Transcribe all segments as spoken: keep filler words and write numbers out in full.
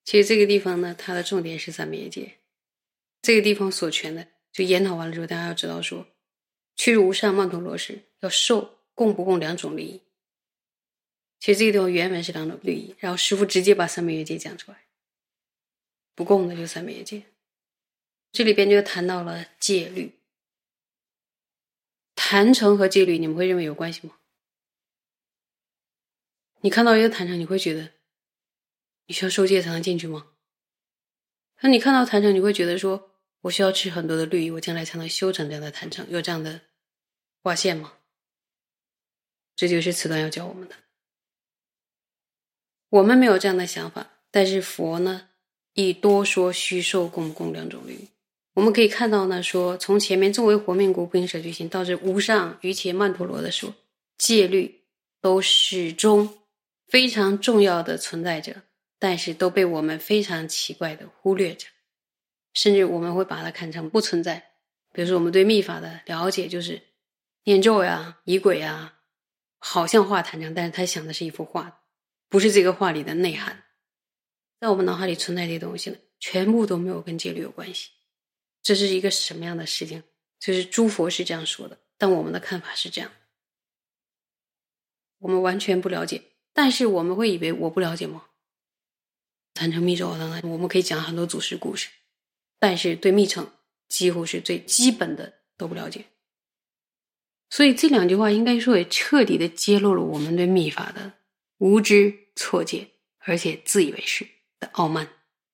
其实这个地方呢，它的重点是三昧耶界。这个地方所全的，就研讨完了之后，大家要知道说，去入无上曼陀罗时要受供不供两种利益。其实这个地方原文是两种利益，然后师父直接把三昧耶界讲出来，不供的就三昧耶界。这里边就谈到了戒律，坛城和戒律你们会认为有关系吗？你看到一个坛城，你会觉得你需要受戒才能进去吗？那你看到坛城，你会觉得说我需要吃很多的律仪，我将来才能修成这样的坛城，有这样的划线吗？这就是此段要教我们的。我们没有这样的想法，但是佛呢亦多说虚受供不供两种律仪。我们可以看到呢，说从前面众为活命故不应舍去心，到这无上瑜伽曼陀罗的说，戒律都始终非常重要的存在着，但是都被我们非常奇怪的忽略着，甚至我们会把它看成不存在。比如说我们对密法的了解就是念咒呀、仪轨呀，好像画坛城，但是他想的是一幅画，不是这个画里的内涵。在我们脑海里存在这些东西呢，全部都没有跟戒律有关系。这是一个什么样的事情？就是诸佛是这样说的，但我们的看法是这样，我们完全不了解。但是我们会以为我不了解吗？坛城密咒等等，我们可以讲很多祖师故事，但是对密乘几乎是最基本的都不了解。所以这两句话应该说也彻底的揭露了我们对密法的无知错解，而且自以为是的傲慢。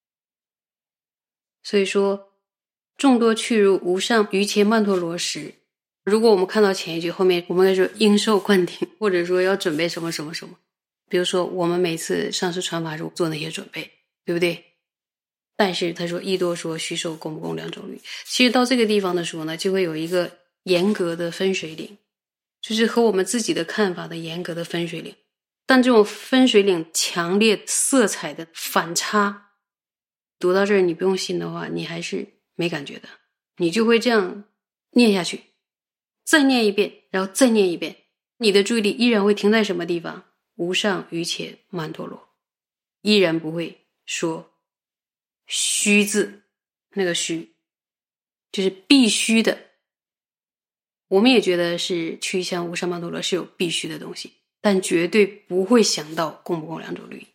所以说众多去入无上瑜伽曼陀罗时，如果我们看到前一句后面我们说应受灌顶，或者说要准备什么什么什么，比如说我们每次上师传法时做那些准备，对不对？但是他说亦多说虚受供不供两种律。其实到这个地方的时候呢，就会有一个严格的分水岭，就是和我们自己的看法的严格的分水岭。但这种分水岭强烈色彩的反差，读到这儿你不用信的话，你还是没感觉的，你就会这样念下去，再念一遍，然后再念一遍，你的注意力依然会停在什么地方？无上瑜伽曼陀罗，依然不会说虚字，那个虚就是必须的。我们也觉得是去向无上曼陀罗是有必须的东西，但绝对不会想到供不供两种律仪。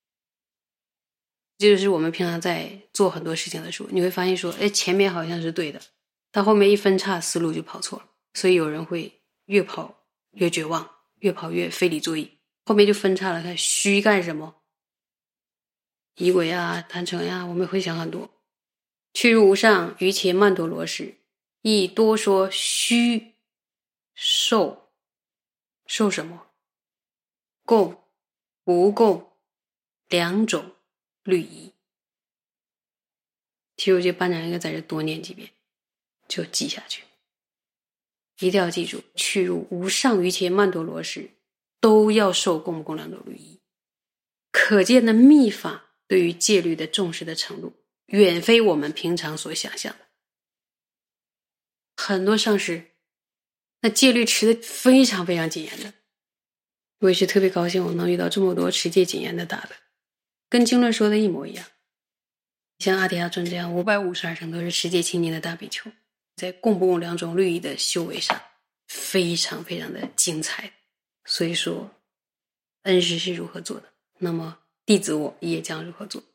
这就是我们平常在做很多事情的时候，你会发现说，哎，前面好像是对的，但后面一分叉思路就跑错了，所以有人会越跑越绝望，越跑越非理作意，后面就分叉了，看虚干什么，仪轨啊、坛城呀，我们会想很多。去入无上瑜伽曼陀罗时，亦多说虚受，受什么？供不供两种律仪。其实我觉得班长应该在这多念几遍，就记下去。一定要记住，去入无上瑜伽曼陀罗时，都要受供不供两种律仪。可见的密法对于戒律的重视的程度，远非我们平常所想象的。很多上师那戒律持得非常非常谨严的，我也是特别高兴我能遇到这么多持戒谨严的大德，跟经论说的一模一样。像阿底亚尊这样五百五十二乘都是持戒清净的大比丘，在供不供两种律仪的修为上非常非常的精彩。所以说恩师是如何做的，那么弟子我也将如何做。